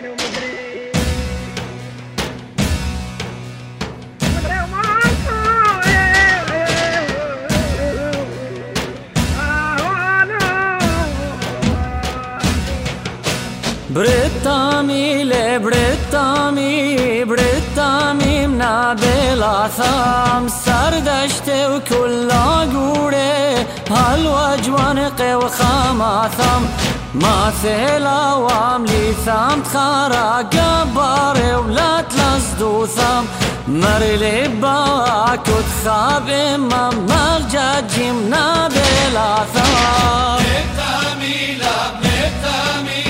برتامي لبرتامي برتامي منابلا ثام سردشت وكل قوري هالوجوانق وخاماثم ما ثلا واملي ثام تخارا قباري ولا تلصدو ثام مرلي باك وتخاب امام مرجاجي منابلا ثام برتامي لبرتامي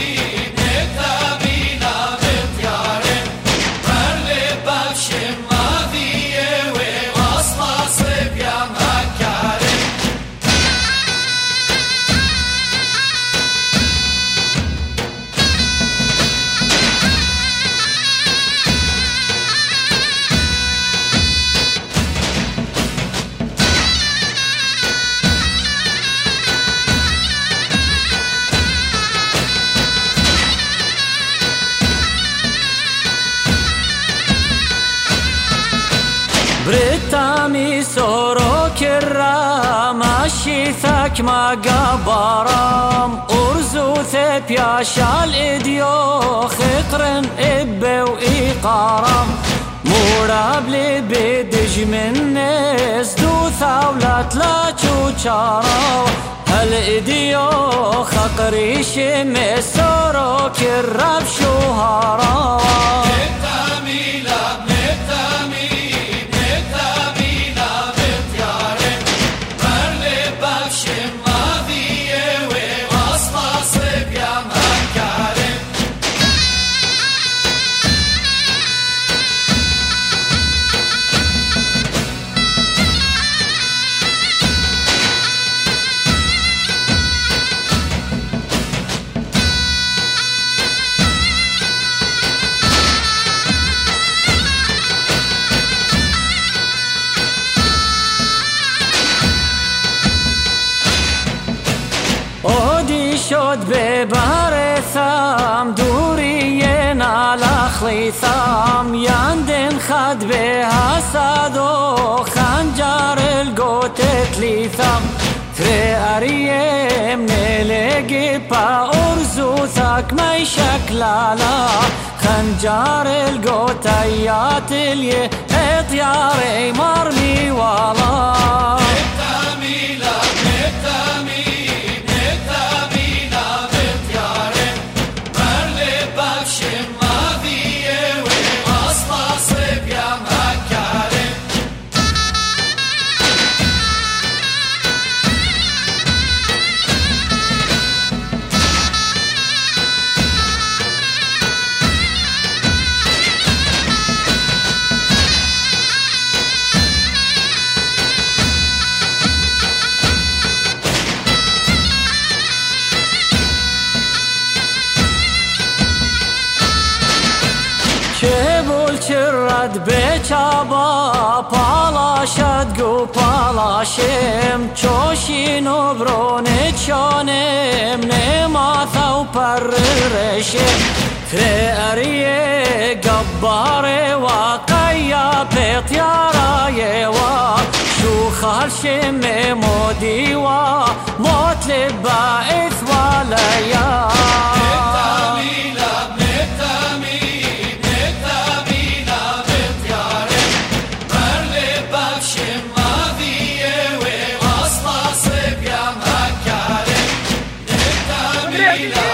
برتامي سوروك الرام الشيثك ما قبرام أرزو ثب يا شال إديو خقرن إبه وإيقارام موراب لي بدج من ناس دو ثولات لا تشوشارا هل إديو خقري شمي سوروك الراب شوهارا شد ببار ثام دوريين على خليثام ياندن خد بها سادو خنجر القوتت ليثام تري أريم نلقي با أرزوثك ما يشكلالا خنجر القوتيات اللي اطياري مرمي والا شرد بچابا پالاشد گو پالاشم چوشینو برونه چانم نماثو پر رشم تره اریه گباره واقعیا پیتیارای وا شو خالشم مودی وا مطلب باعث والیا Yeah.